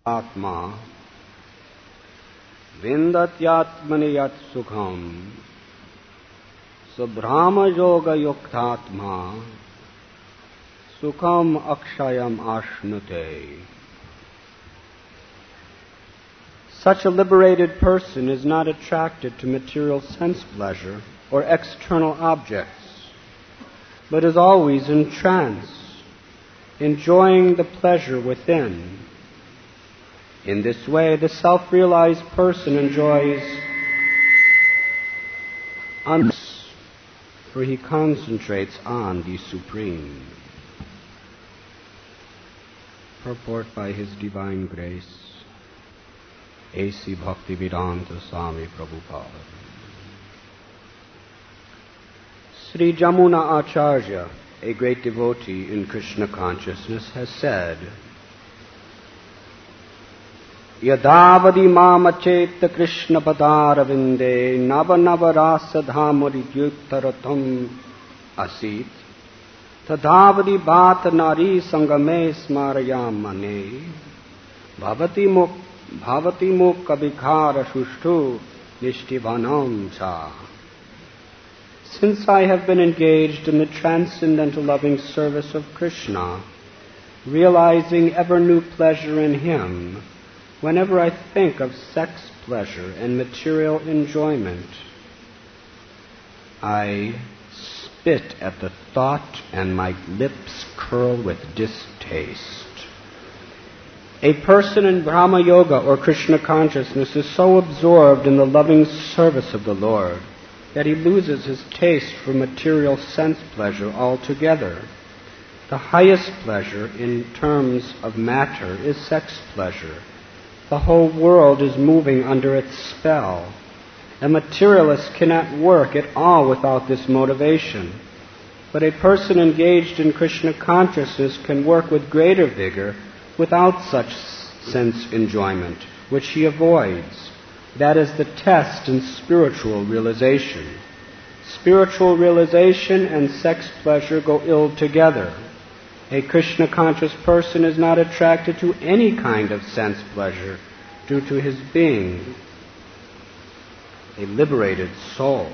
Atma Vindatyatmani yat sukham Sabrahma yoga yuktatma Sukham akshayam ashnute. Such a liberated person is not attracted to material sense pleasure or external objects, but is always in trance, enjoying the pleasure within. In this way, the self-realized person enjoys unrest, for he concentrates on the Supreme. Purport by His Divine Grace, A.C. Bhaktivedanta Swami Prabhupada. Sri Jamuna Acharya, a great devotee in Krishna consciousness, has said, Yadavadi mamacheta Krishna padaravinde nava nava rasa dhamuridyuktaratam asit tadavadi bhat nari sangame smarayam mane bhavati muk kabikara shushtu nishtivanam cha. Since I have been engaged in the transcendental loving service of Krishna, realizing ever new pleasure in Him, whenever I think of sex pleasure and material enjoyment, I spit at the thought and my lips curl with distaste. A person in Brahma Yoga or Krishna consciousness is so absorbed in the loving service of the Lord that he loses his taste for material sense pleasure altogether. The highest pleasure in terms of matter is sex pleasure. The whole world is moving under its spell. A materialist cannot work at all without this motivation. But a person engaged in Krishna consciousness can work with greater vigor without such sense enjoyment, which he avoids. That is the test in spiritual realization. Spiritual realization and sex pleasure go ill together. A Krishna-conscious person is not attracted to any kind of sense pleasure due to his being a liberated soul.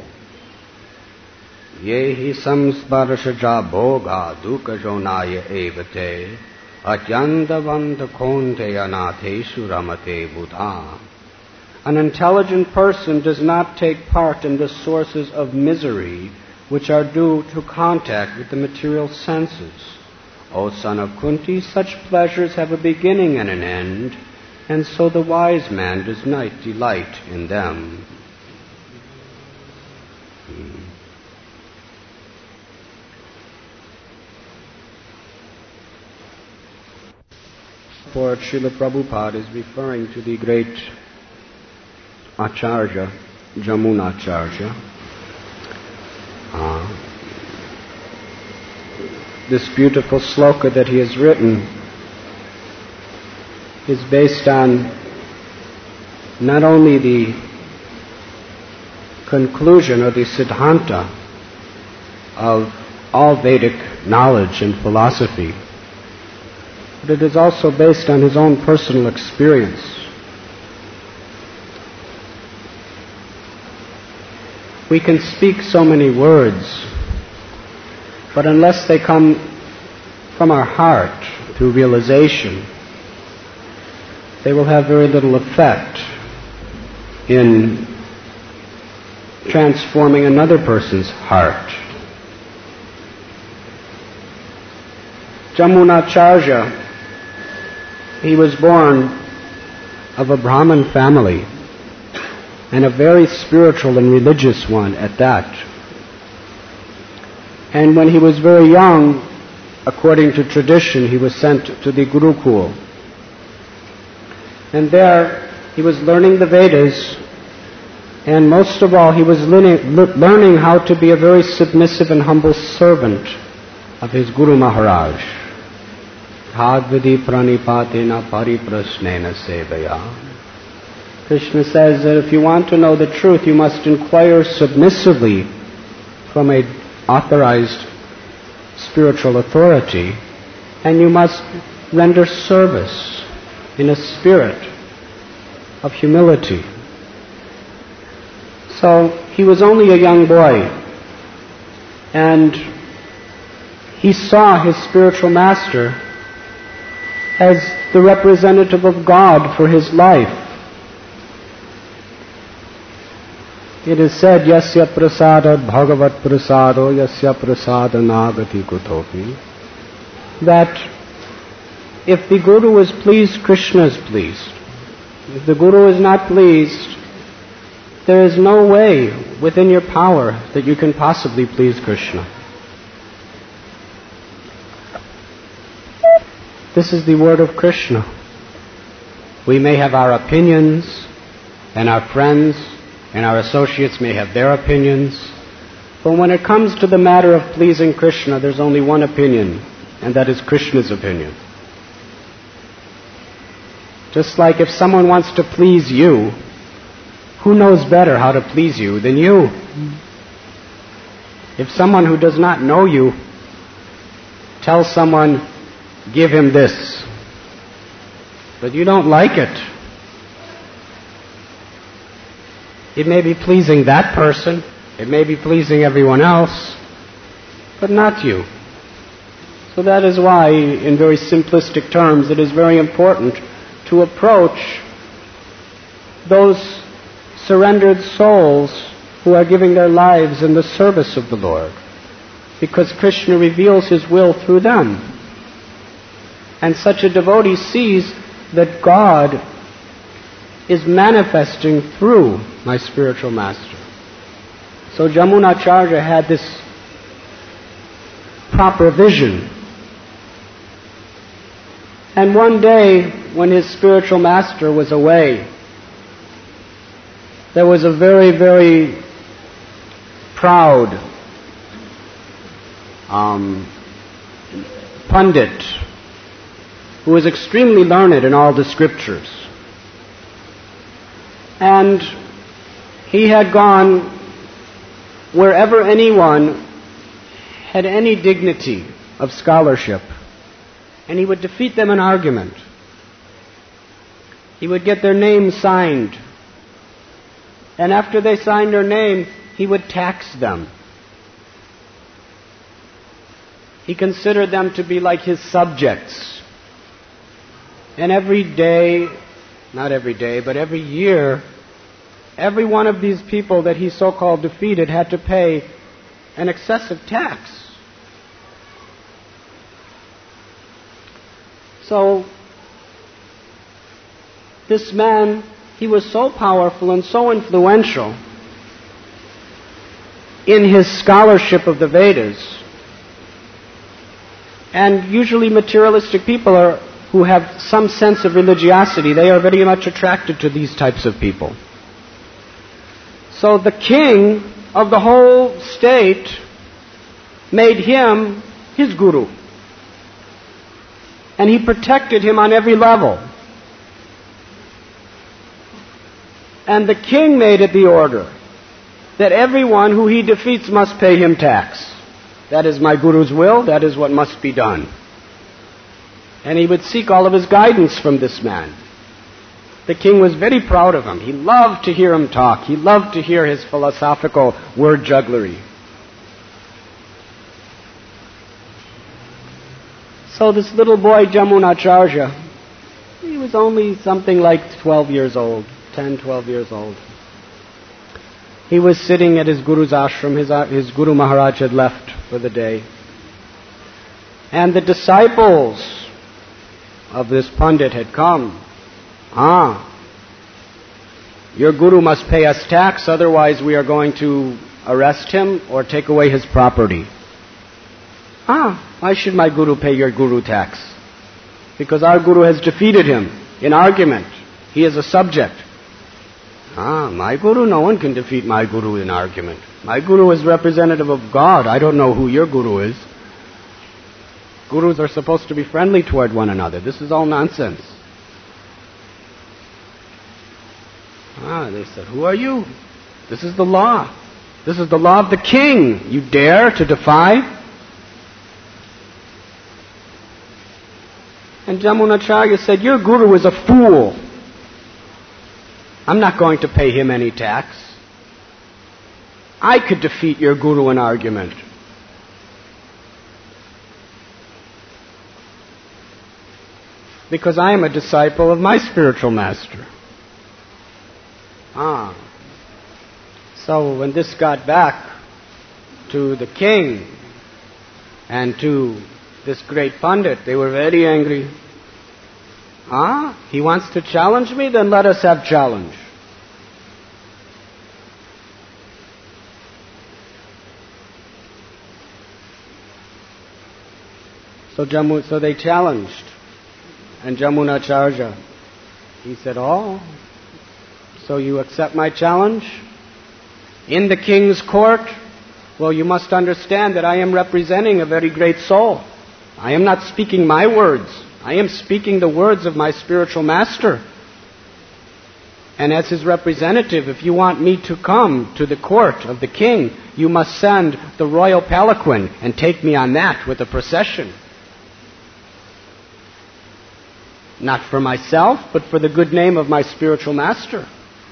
Yehi samsparashaja bhoga dukkha jonaya evate atyandavanda konte anateshu ramate buddha. An intelligent person does not take part in the sources of misery which are due to contact with the material senses. O son of Kunti, such pleasures have a beginning and an end, and so the wise man does not delight in them. For Srila Prabhupada is referring to the great Acharya, Jamunacharya. This beautiful sloka that he has written is based on not only the conclusion or the siddhanta of all Vedic knowledge and philosophy, but it is also based on his own personal experience. We can speak so many words, but unless they come from our heart through realization, they will have very little effect in transforming another person's heart. Jamunacharya, he was born of a Brahmin family, and a very spiritual and religious one at that. And when he was very young, according to tradition, he was sent to the Gurukul. And there he was learning the Vedas, and most of all he was learning how to be a very submissive and humble servant of his Guru Maharaj. Thadvidi pranipatena pariprasnena sevaya. Krishna says that if you want to know the truth, you must inquire submissively from an authorized spiritual authority, and you must render service. in a spirit of humility. So he was only a young boy, and he saw his spiritual master as the representative of God for his life. It is said, Yasya prasadat bhagavat prasado yasya prasada nagati kutopi, that if the Guru is pleased, Krishna is pleased. If the Guru is not pleased, there is no way within your power that you can possibly please Krishna. This is the word of Krishna. We may have our opinions, and our friends and our associates may have their opinions, but when it comes to the matter of pleasing Krishna, there's only one opinion, and that is Krishna's opinion. Just like if someone wants to please you, who knows better how to please you than you? If someone who does not know you tells someone, give him this, but you don't like it, it may be pleasing that person, it may be pleasing everyone else, but not you. So that is why, in very simplistic terms, it is very important to approach those surrendered souls who are giving their lives in the service of the Lord, because Krishna reveals His will through them. And such a devotee sees that God is manifesting through my spiritual master. So Jamunacharya had this proper vision. And one day, when his spiritual master was away, there was a very, very proud pundit who was extremely learned in all the scriptures. And he had gone wherever anyone had any dignity of scholarship, and he would defeat them in argument. He would get their name signed, and after they signed their name, he would tax them. He considered them to be like his subjects. And every day, not every day, but every year, every one of these people that he so-called defeated had to pay an excessive tax. So, this man, he was so powerful and so influential in his scholarship of the Vedas. And usually materialistic people who have some sense of religiosity, they are very much attracted to these types of people. So the king of the whole state made him his guru. And he protected him on every level. And the king made it the order that everyone who he defeats must pay him tax. That is my guru's will, that is what must be done. And he would seek all of his guidance from this man. The king was very proud of him. He loved to hear him talk. He loved to hear his philosophical word jugglery. So this little boy, Jamunacharya, he was only something like 12 years old, 10, 12 years old. He was sitting at his guru's ashram. His Guru Maharaj had left for the day. And the disciples of this Pandit had come. Your Guru must pay us tax, otherwise we are going to arrest him or take away his property. Why should my Guru pay your Guru tax? Because our Guru has defeated him in argument. He is a subject. My Guru, no one can defeat my Guru in argument. My Guru is representative of God. I don't know who your Guru is. Gurus are supposed to be friendly toward one another. This is all nonsense. They said, who are you? This is the law. This is the law of the king. You dare to defy? And Jamunacharya said, your guru is a fool. I'm not going to pay him any tax. I could defeat your guru in argument. Because I am a disciple of my spiritual master. So when this got back to the king and to this great Pandit, they were very angry. He wants to challenge me? Then let us have challenge. So they challenged. And Jamunacharya, he said, so you accept my challenge? In the king's court? Well, you must understand that I am representing a very great soul. I am not speaking my words. I am speaking the words of my spiritual master. And as his representative, if you want me to come to the court of the king, you must send the royal palanquin and take me on that with a procession. Not for myself, but for the good name of my spiritual master.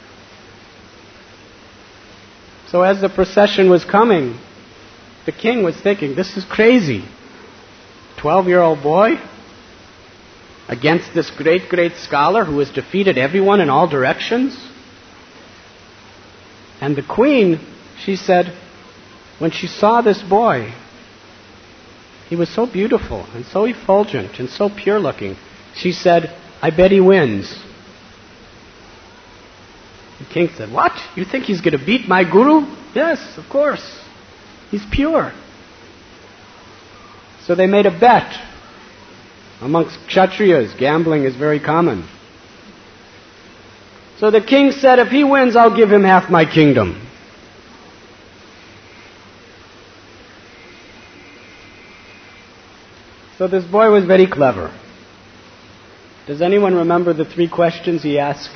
So as the procession was coming, the king was thinking, this is crazy. 12-year-old boy against this great, great scholar who has defeated everyone in all directions. And the queen, she said, when she saw this boy, he was so beautiful and so effulgent and so pure-looking, she said, I bet he wins. The king said, what? You think he's going to beat my guru? Yes, of course. He's pure. So they made a bet. Amongst Kshatriyas, gambling is very common. So the king said, if he wins, I'll give him half my kingdom. So this boy was very clever. Does anyone remember the 3 questions he asked?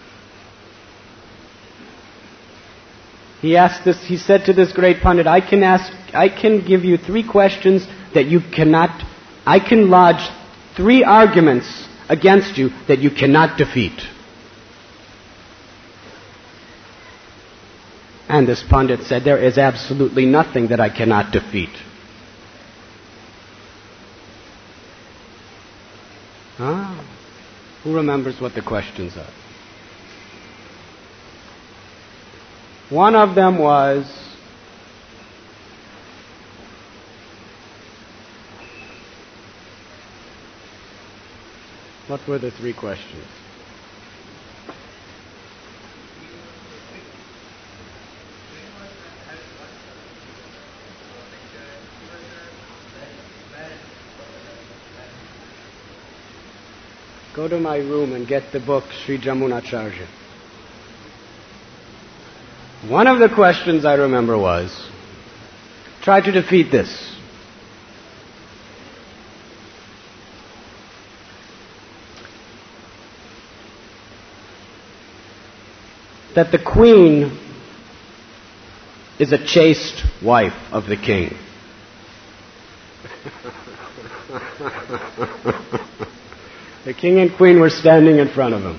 He said to this great Pandit, I can give you 3 questions that you cannot, I can lodge 3 arguments against you that you cannot defeat. And this Pandit said, there is absolutely nothing that I cannot defeat. Who remembers what the questions are? One of them was, what were the 3 questions? Go to my room and get the book Sri Jamunacharya. One of the questions I remember was, try to defeat this. That the queen is a chaste wife of the king. The king and queen were standing in front of him.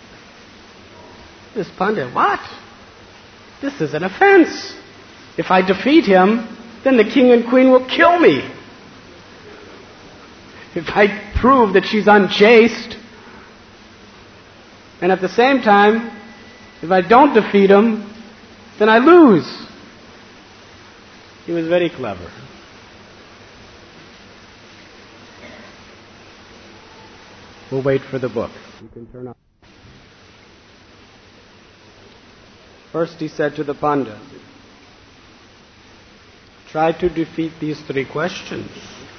This Pandit, what? This is an offense. If I defeat him, then the king and queen will kill me. If I prove that she's unchaste, and at the same time, if I don't defeat him, then I lose. He was very clever. We'll wait for the book. You can turn on. First he said to the Pandit, try to defeat these 3 questions.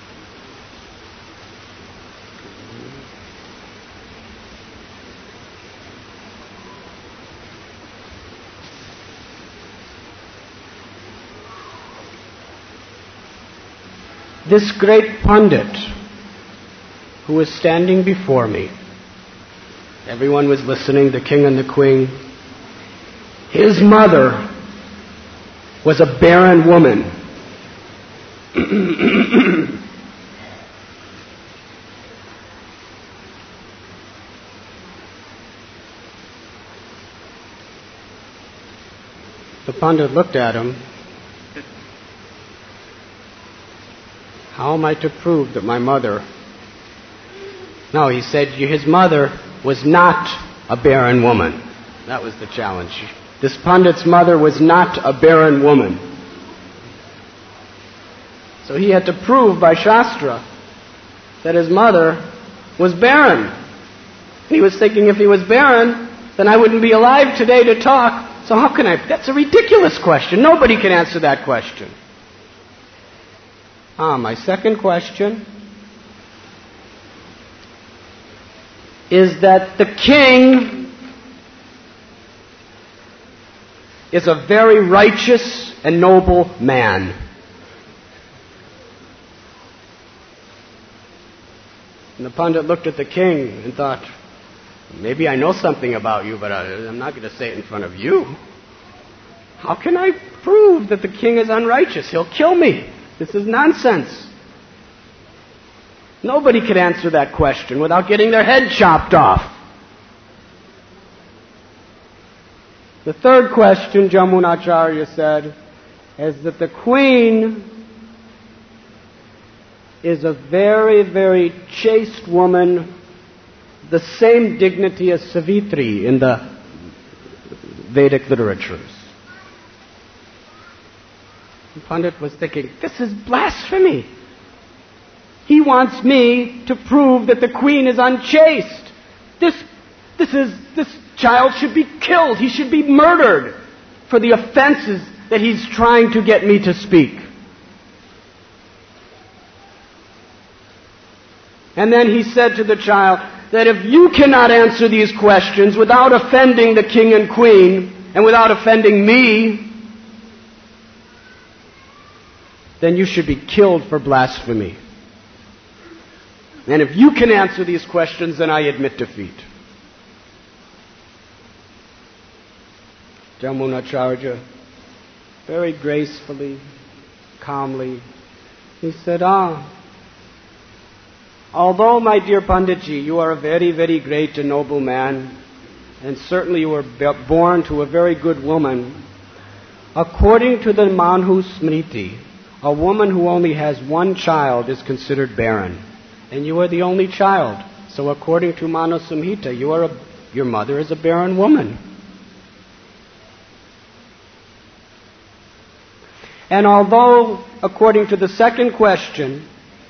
This great Pandit who was standing before me, everyone was listening, the king and the queen. His mother was a barren woman. The Pandit looked at him. How am I to prove that my mother... No, he said his mother was not a barren woman. That was the challenge. This Pandit's mother was not a barren woman. So he had to prove by Shastra that his mother was barren. He was thinking, if he was barren, then I wouldn't be alive today to talk. So how can I... That's a ridiculous question. Nobody can answer that question. My second question is that the king is a very righteous and noble man. And the Pandit looked at the king and thought, maybe I know something about you, but I'm not going to say it in front of you. How can I prove that the king is unrighteous? He'll kill me. This is nonsense. Nobody could answer that question without getting their head chopped off. The third question, Jamunacharya said, is that the queen is a very, very chaste woman, the same dignity as Savitri in the Vedic literatures. The Pandit was thinking, this is blasphemy. He wants me to prove that the queen is unchaste. This child should be killed. He should be murdered for the offenses that he's trying to get me to speak. And then he said to the child that if you cannot answer these questions without offending the king and queen and without offending me, then you should be killed for blasphemy. And if you can answer these questions, then I admit defeat. Jamunacharya, very gracefully, calmly, he said, although, my dear Panditji, you are a very, very great and noble man, and certainly you were born to a very good woman, according to the Manu Smriti, a woman who only has one child is considered barren. And you are the only child. So according to Manu Samhita, your mother is a barren woman. And although, according to the second question,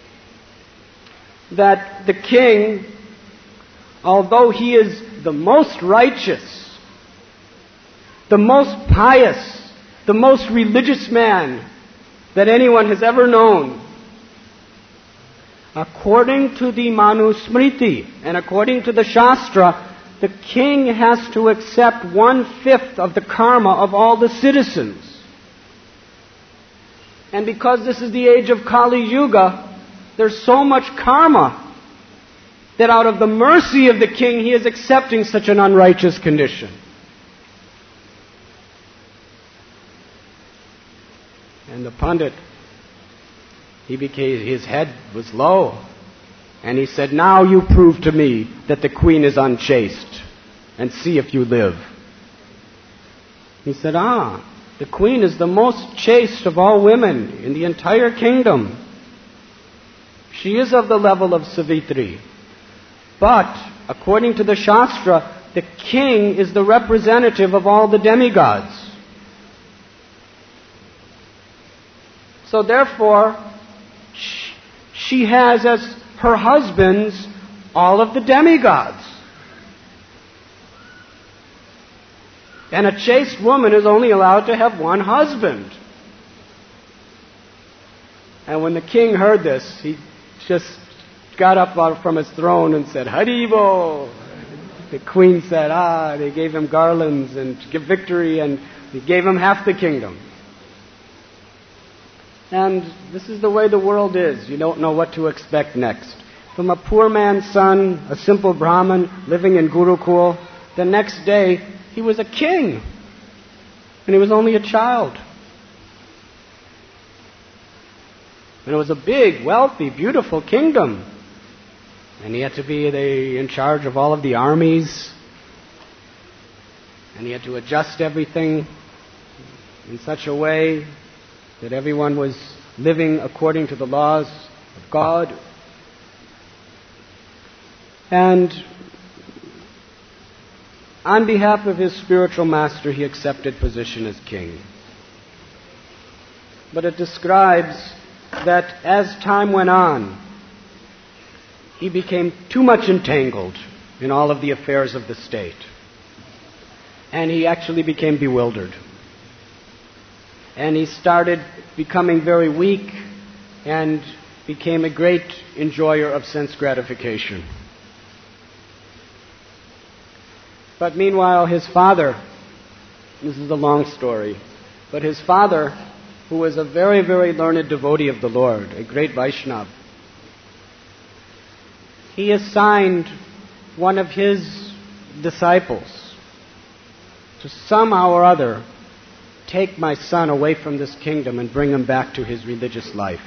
that the king, although he is the most righteous, the most pious, the most religious man that anyone has ever known, according to the Manu Smriti and according to the Shastra, the king has to accept 1/5 of the karma of all the citizens. And because this is the age of Kali Yuga, there's so much karma that out of the mercy of the king, he is accepting such an unrighteous condition. And the Pandit, his head was low. And he said, now you prove to me that the queen is unchaste. And see if you live. He said, the queen is the most chaste of all women in the entire kingdom. She is of the level of Savitri. But, according to the Shastra, the king is the representative of all the demigods. So therefore, she has as her husbands all of the demigods. And a chaste woman is only allowed to have one husband. And when the king heard this, he just got up from his throne and said, Haribo! The queen said, they gave him garlands and give victory, and they gave him half the kingdom. And this is the way the world is. You don't know what to expect next. From a poor man's son, a simple Brahmin living in Gurukul, the next day he was a king. And he was only a child. And it was a big, wealthy, beautiful kingdom. And he had to be in charge of all of the armies. And he had to adjust everything. in such a way that everyone was living according to the laws of God. And on behalf of his spiritual master, he accepted position as king. But it describes that as time went on, he became too much entangled in all of the affairs of the state. And he actually became bewildered. And he started becoming very weak and became a great enjoyer of sense gratification. But meanwhile, his father, this is a long story, but his father, who was a very, very learned devotee of the Lord, a great Vaishnava, he assigned one of his disciples to somehow or other take my son away from this kingdom and bring him back to his religious life.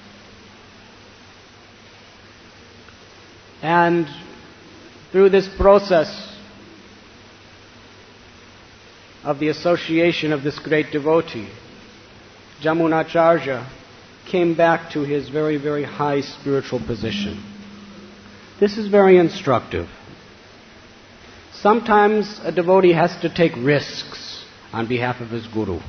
And through this process of the association of this great devotee, Jamunacharya came back to his very, very high spiritual position. This is very instructive. Sometimes a devotee has to take risks on behalf of his guru.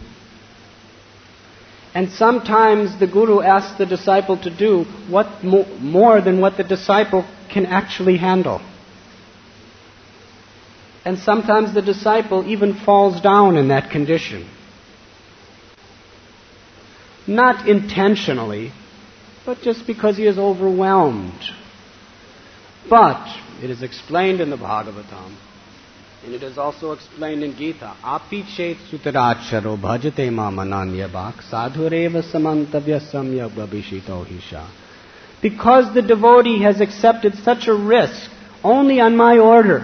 And sometimes the guru asks the disciple to do what more than what the disciple can actually handle. And sometimes the disciple even falls down in that condition. Not intentionally, but just because he is overwhelmed. But it is explained in the Bhagavatam, and it is also explained in Gita, Api chet sutaracharo bhajate ma mananyabhak sadhureva samantavya samya babhishito hisha. Because the devotee has accepted such a risk only on my order,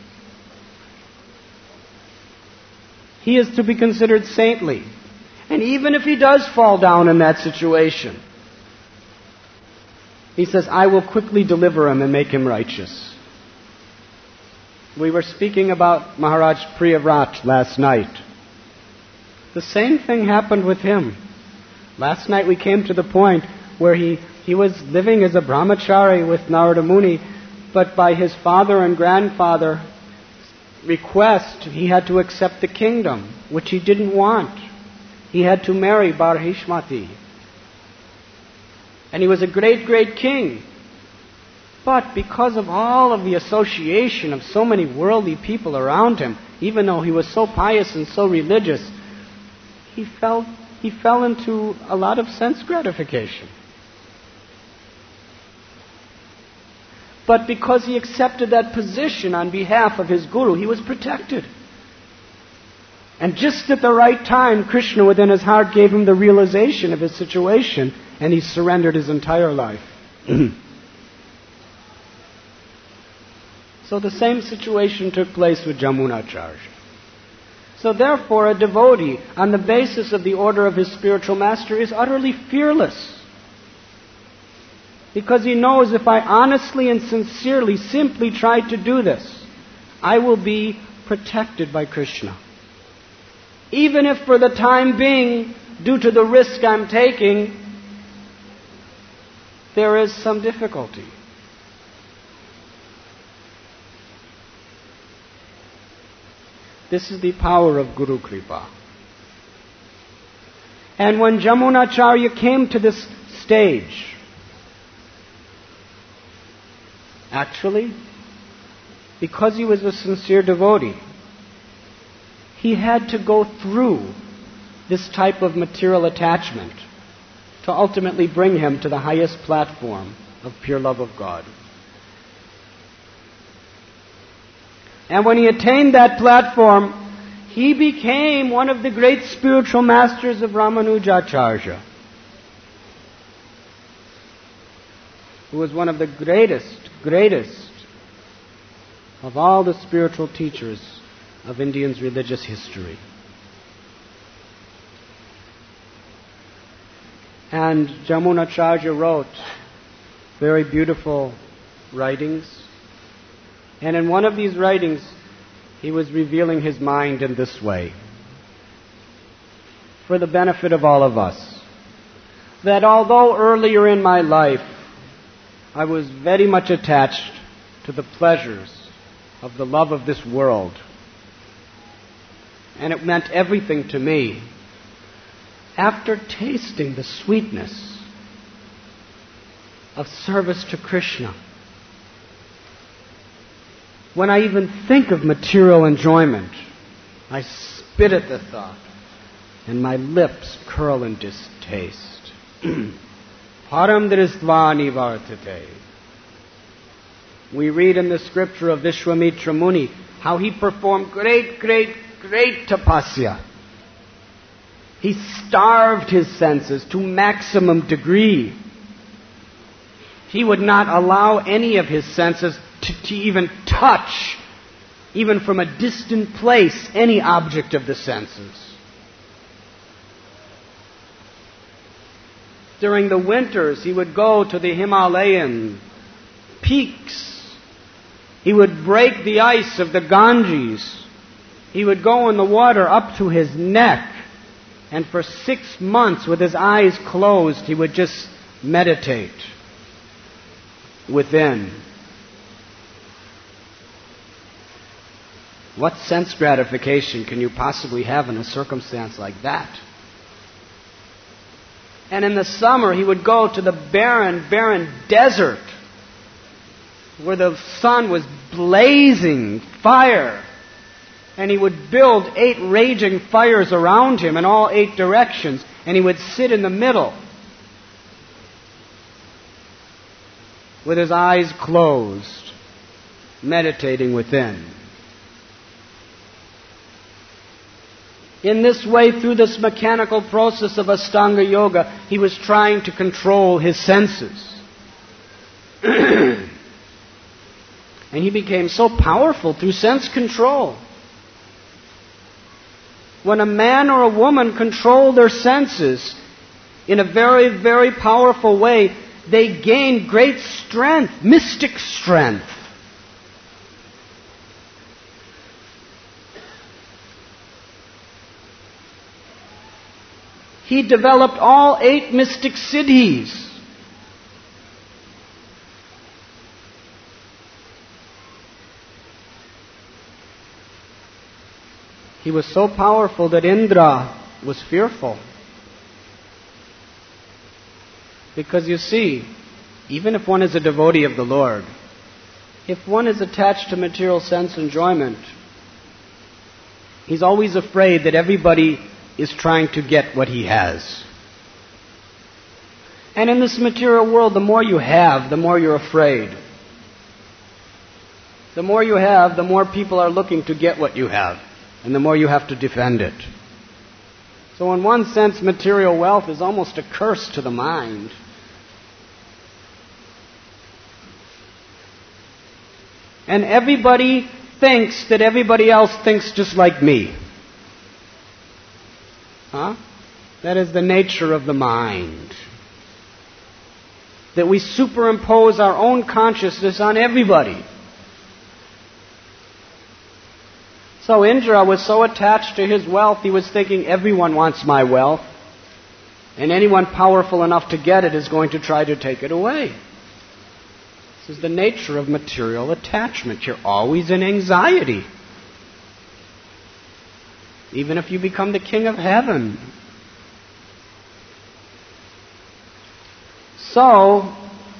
he is to be considered saintly. And even if he does fall down in that situation, he says, I will quickly deliver him and make him righteous. We were speaking about Maharaj Priyavrat last night. The same thing happened with him. Last night we came to the point where he was living as a brahmachari with Narada Muni, but by his father and grandfather's request, he had to accept the kingdom, which he didn't want. He had to marry Barhishmati. And he was a great, great king. But because of all of the association of so many worldly people around him, even though he was so pious and so religious, he fell into a lot of sense gratification. But because he accepted that position on behalf of his guru, he was protected. And just at the right time, Krishna within his heart gave him the realization of his situation, and he surrendered his entire life. So the same situation took place with Jamunacharya. So therefore, a devotee, on the basis of the order of his spiritual master, is utterly fearless. Because he knows, if I honestly and sincerely simply try to do this, I will be protected by Krishna. Even if for the time being, due to the risk I'm taking, there is some difficulty. This is the power of Guru Kripa. And when Jamunacharya came to this stage, actually, because he was a sincere devotee, he had to go through this type of material attachment to ultimately bring him to the highest platform of pure love of God. And when he attained that platform, he became one of the great spiritual masters of Ramanujacharya, who was one of the greatest of all the spiritual teachers of Indians' religious history. And Jamunacharya wrote very beautiful writings. And in one of these writings, he was revealing his mind in this way. for the benefit of all of us, that although earlier in my life I was very much attached to the pleasures of the love of this world, and it meant everything to me, after tasting the sweetness of service to Krishna, when I even think of material enjoyment, I spit at the thought, and my lips curl in distaste. Param dristvani vartate. We read in the scripture of Vishwamitra Muni how he performed great tapasya. He starved his senses to maximum degree. He would not allow any of his senses to even touch, even from a distant place, any object of the senses. During the winters, he would go to the Himalayan peaks. He would break the ice of the Ganges. He would go in the water up to his neck. And for 6 months, with his eyes closed, he would just meditate within. What sense gratification can you possibly have in a circumstance like that? And in the summer, he would go to the barren desert where the sun was blazing fire. And he would build 8 raging fires around him in all 8 directions. And he would sit in the middle with his eyes closed, meditating within. In this way, through this mechanical process of Ashtanga Yoga, he was trying to control his senses. And he became so powerful through sense control. When a man or a woman control their senses in a very powerful way, they gain great strength, mystic strength. He developed all 8 mystic siddhis. He was so powerful that Indra was fearful. Because you see, even if one is a devotee of the Lord, if one is attached to material sense enjoyment, he's always afraid that everybody is trying to get what he has. And in this material world, the more you have, the more you're afraid. The more you have, the more people are looking to get what you have. And the more you have to defend it. So in one sense, material wealth is almost a curse to the mind. And everybody thinks that everybody else thinks just like me. Huh? That is the nature of the mind. That we superimpose our own consciousness on everybody. So Indra was so attached to his wealth, he was thinking, everyone wants my wealth, and anyone powerful enough to get it is going to try to take it away. This is the nature of material attachment. You're always in anxiety. Even if you become the king of heaven. So,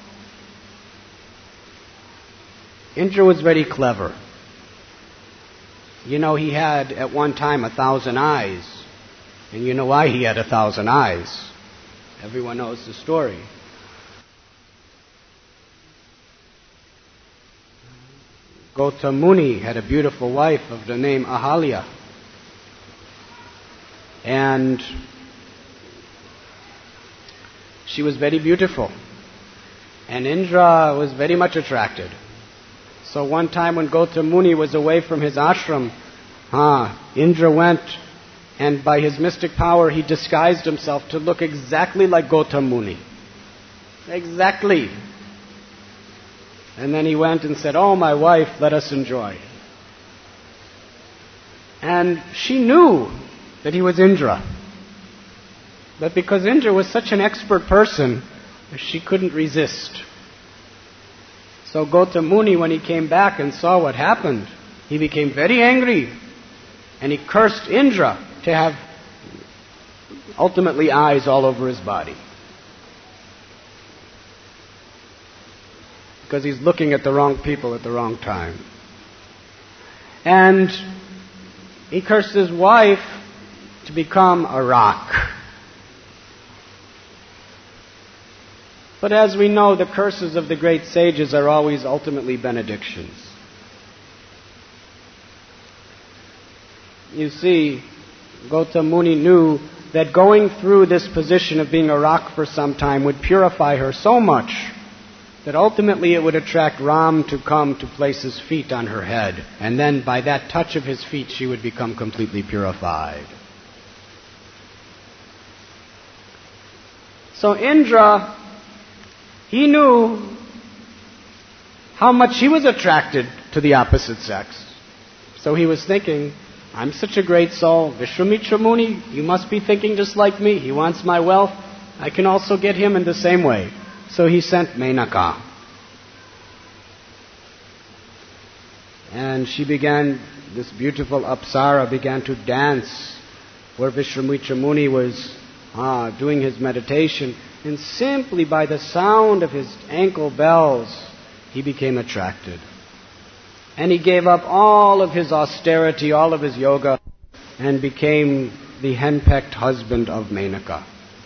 Indra was very clever. You know, he had at one time 1,000 eyes. And you know why he had 1,000 eyes. Everyone knows the story. Gautam Muni had a beautiful wife of the name Ahalya. And she was very beautiful. And Indra was very much attracted. So one time when Gautam Muni was away from his ashram, Indra went, and by his mystic power he disguised himself to look exactly like Gautam Muni. Exactly. And then he went and said, "Oh, my wife, let us enjoy." And she knew that he was Indra. But because Indra was such an expert person, she couldn't resist. So Gautam Muni, when he came back and saw what happened, he became very angry. And he cursed Indra to have ultimately eyes all over his body. Because he's looking at the wrong people at the wrong time. And he cursed his wife to become a rock. But as we know, the curses of the great sages are always ultimately benedictions. You see, Gautam Muni knew that going through this position of being a rock for some time would purify her so much that ultimately it would attract Ram to come to place his feet on her head. And then by that touch of his feet, she would become completely purified. So Indra, he knew how much he was attracted to the opposite sex. So he was thinking, I'm such a great soul. Vishwamitra Muni, you must be thinking just like me. He wants my wealth. I can also get him in the same way. So he sent Menaka. And she began, this beautiful Apsara began to dance where Vishwamitra Muni was doing his meditation. And simply by the sound of his ankle bells, he became attracted. And he gave up all of his austerity, all of his yoga, and became the henpecked husband of Menaka.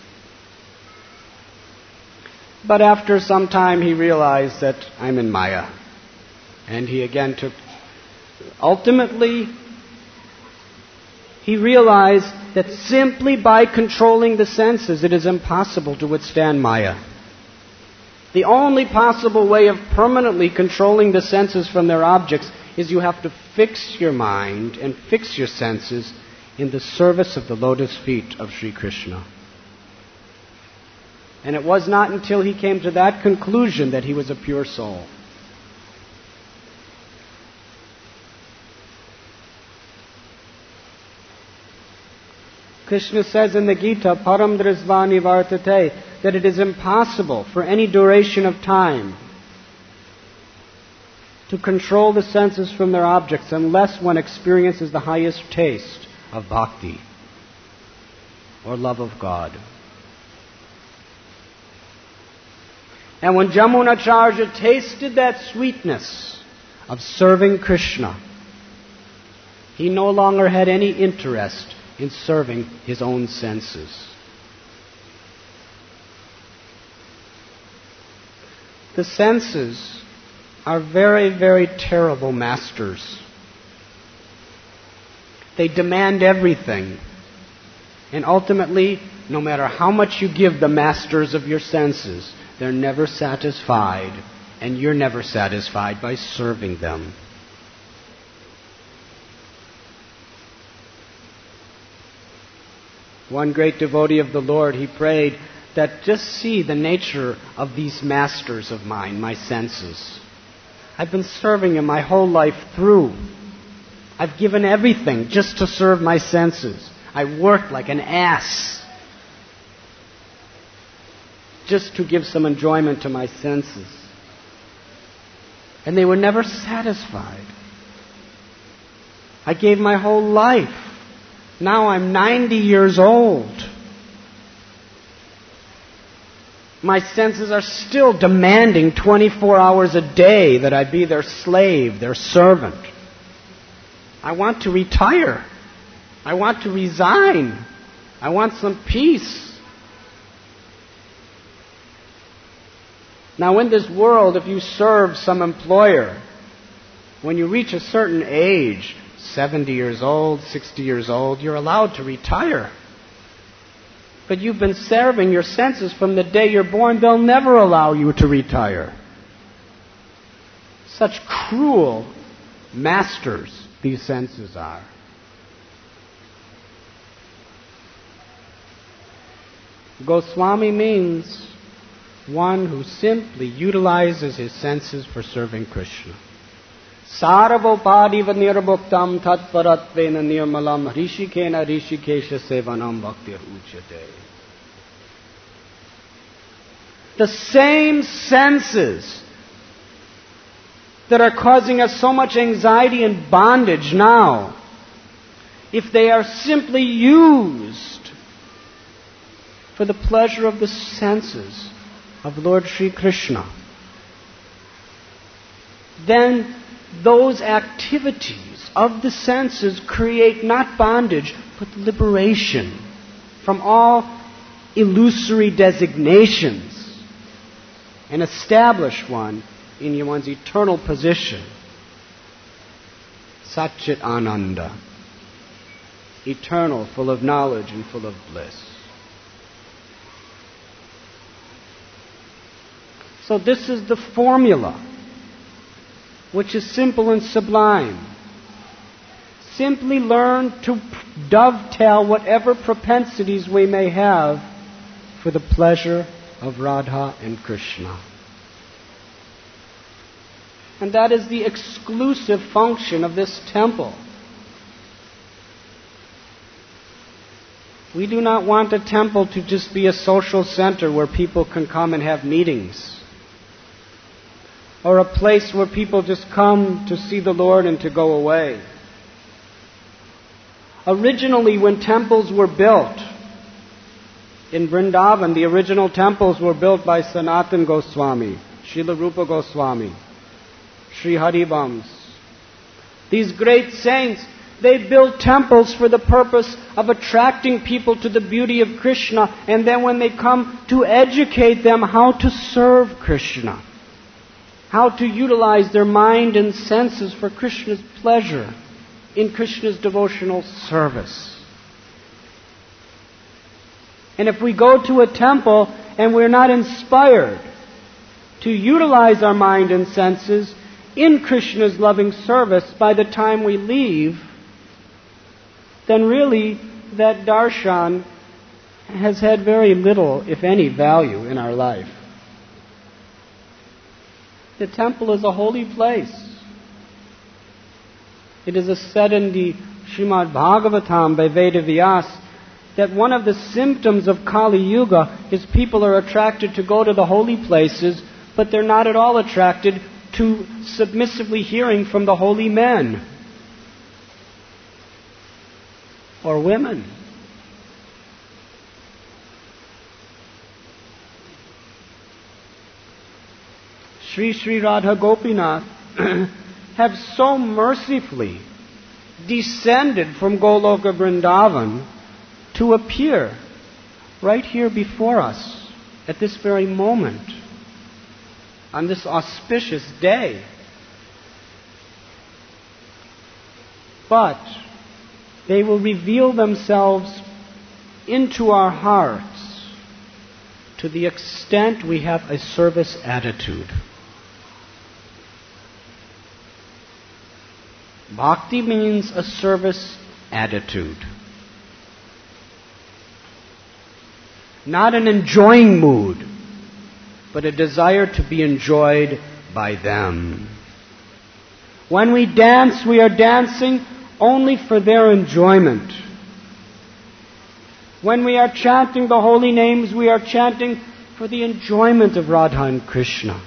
But after some time he realized that I'm in Maya. And he again took... Ultimately, he realized that simply by controlling the senses, it is impossible to withstand Maya. The only possible way of permanently controlling the senses from their objects is you have to fix your mind and fix your senses in the service of the lotus feet of Sri Krishna. And it was not until he came to that conclusion that he was a pure soul. Krishna says in the Gita, Param Drisvani Vartate, that it is impossible for any duration of time to control the senses from their objects unless one experiences the highest taste of bhakti or love of God. And when Jamunacharya tasted that sweetness of serving Krishna, he no longer had any interest in serving his own senses. The senses are very, very terrible masters. They demand everything. And ultimately, no matter how much you give the masters of your senses, they're never satisfied, and you're never satisfied by serving them. One great devotee of the Lord, he prayed that just see the nature of these masters of mine, my senses. I've been serving him my whole life through. I've given everything just to serve my senses. I worked like an ass just to give some enjoyment to my senses. And they were never satisfied. I gave my whole life. Now I'm 90 years old. My senses are still demanding 24 hours a day that I be their slave, their servant. I want to retire. I want to resign. I want some peace. Now in this world, if you serve some employer, when you reach a certain age, 70 years old, 60 years old, you're allowed to retire. But you've been serving your senses from the day you're born. They'll never allow you to retire. Such cruel masters these senses are. Goswami means one who simply utilizes his senses for serving Krishna. Sarvopadiva nirbhuktam tatparatvena nirmalam rishikena rishikesha sevanam bhaktir uchyate. The same senses that are causing us so much anxiety and bondage now, if they are simply used for the pleasure of the senses of Lord Sri Krishna, then those activities of the senses create not bondage, but liberation from all illusory designations and establish one in one's eternal position. Satchit Ananda. Eternal, full of knowledge and full of bliss. So this is the formula, which is simple and sublime. Simply learn to dovetail whatever propensities we may have for the pleasure of Radha and Krishna. And that is the exclusive function of this temple. We do not want a temple to just be a social center where people can come and have meetings, or a place where people just come to see the Lord and to go away. Originally, when temples were built, in Vrindavan, the original temples were built by Sanatan Goswami, Srila Rupa Goswami, Sri Haribams. These great saints, they built temples for the purpose of attracting people to the beauty of Krishna, and then when they come to educate them how to serve Krishna, how to utilize their mind and senses for Krishna's pleasure in Krishna's devotional service. And if we go to a temple and we're not inspired to utilize our mind and senses in Krishna's loving service by the time we leave, then really that darshan has had very little, if any, value in our life. The temple is a holy place. It is said in the Srimad Bhagavatam by Vedavyas that one of the symptoms of Kali Yuga is people are attracted to go to the holy places, but they're not at all attracted to submissively hearing from the holy men or women. Sri Sri Radha Gopinath have so mercifully descended from Goloka Vrindavan to appear right here before us at this very moment, on this auspicious day. But they will reveal themselves into our hearts to the extent we have a service attitude. Bhakti means a service attitude. Not an enjoying mood, but a desire to be enjoyed by them. When we dance, we are dancing only for their enjoyment. When we are chanting the holy names, we are chanting for the enjoyment of Radha and Krishna.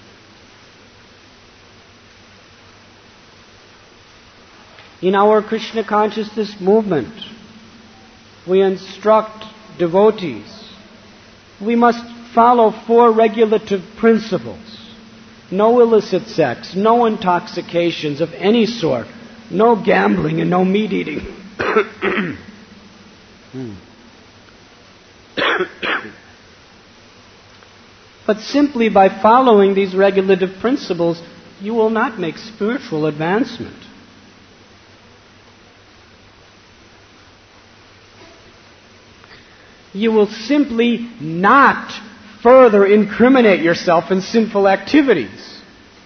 In our Krishna consciousness movement, we instruct devotees. We must follow 4 regulative principles. No illicit sex, no intoxications of any sort, no gambling and no meat eating. But simply by following these regulative principles, you will not make spiritual advancement. You will simply not further incriminate yourself in sinful activities.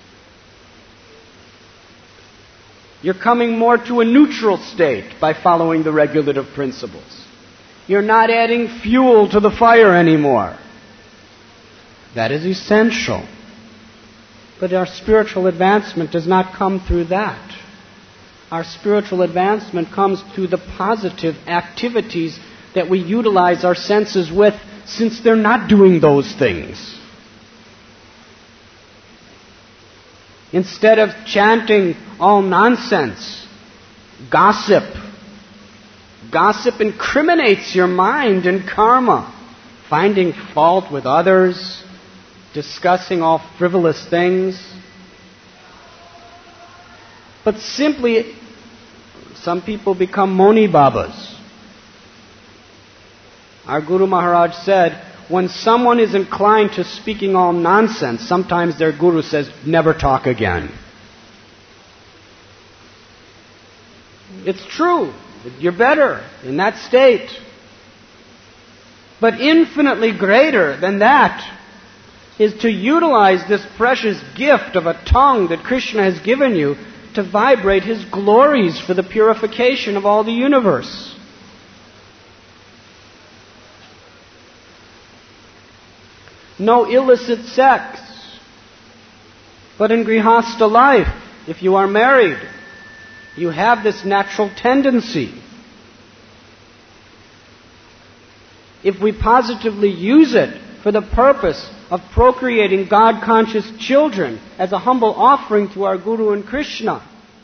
You're coming more to a neutral state by following the regulative principles. You're not adding fuel to the fire anymore. That is essential. But our spiritual advancement does not come through that. Our spiritual advancement comes through the positive activities that we utilize our senses with, since they're not doing those things. Instead of chanting all nonsense, gossip. Gossip incriminates your mind in karma. Finding fault with others, discussing all frivolous things. But simply, some people become Moni Babas. Our Guru Maharaj said, when someone is inclined to speaking all nonsense, sometimes their Guru says, never talk again. It's true. You're better in that state. But infinitely greater than that is to utilize this precious gift of a tongue that Krishna has given you to vibrate His glories for the purification of all the universe. No illicit sex. But in Grihastha life, if you are married, you have this natural tendency. If we positively use it for the purpose of procreating God-conscious children as a humble offering to our Guru and Krishna,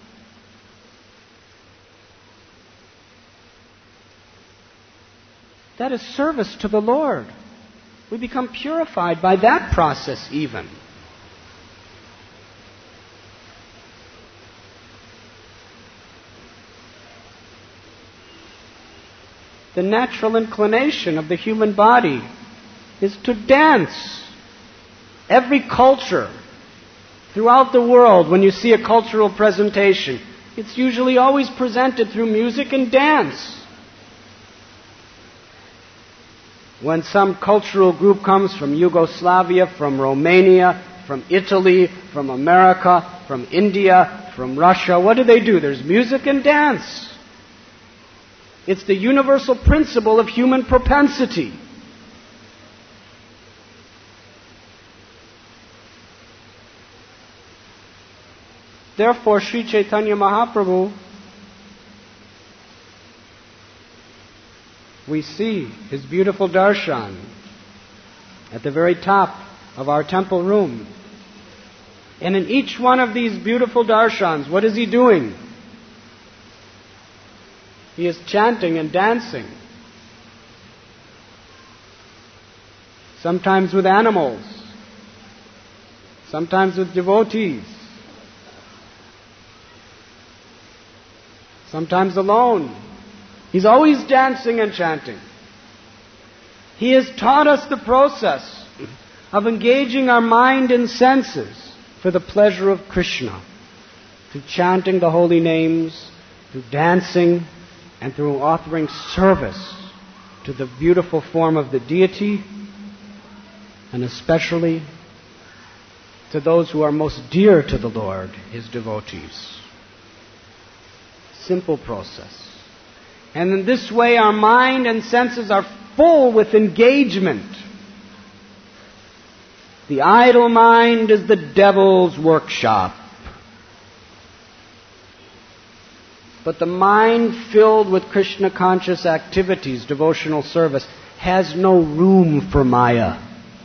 that is service to the Lord. We become purified by that process even. The natural inclination of the human body is to dance. Every culture throughout the world, when you see a cultural presentation, it's usually always presented through music and dance. When some cultural group comes from Yugoslavia, from Romania, from Italy, from America, from India, from Russia, what do? There's music and dance. It's the universal principle of human propensity. Therefore, Sri Chaitanya Mahaprabhu, we see His beautiful darshan at the very top of our temple room. And in each one of these beautiful darshans, what is He doing? He is chanting and dancing. Sometimes with animals. Sometimes with devotees. Sometimes alone. He's always dancing and chanting. He has taught us the process of engaging our mind and senses for the pleasure of Krishna, through chanting the holy names, through dancing, and through offering service to the beautiful form of the deity, and especially to those who are most dear to the Lord, His devotees. Simple process. And in this way our mind and senses are full with engagement. The idle mind is the devil's workshop. But the mind filled with Krishna conscious activities, devotional service, has no room for Maya.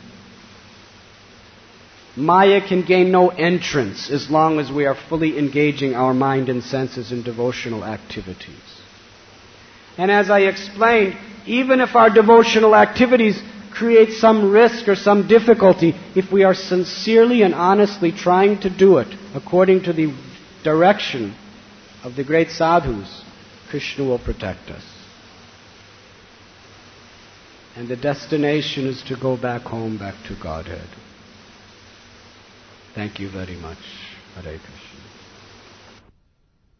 Maya can gain no entrance as long as we are fully engaging our mind and senses in devotional activities. And as I explained, even if our devotional activities create some risk or some difficulty, if we are sincerely and honestly trying to do it according to the direction of the great sadhus, Krishna will protect us. And the destination is to go back home, back to Godhead. Thank you very much. Hare Krishna.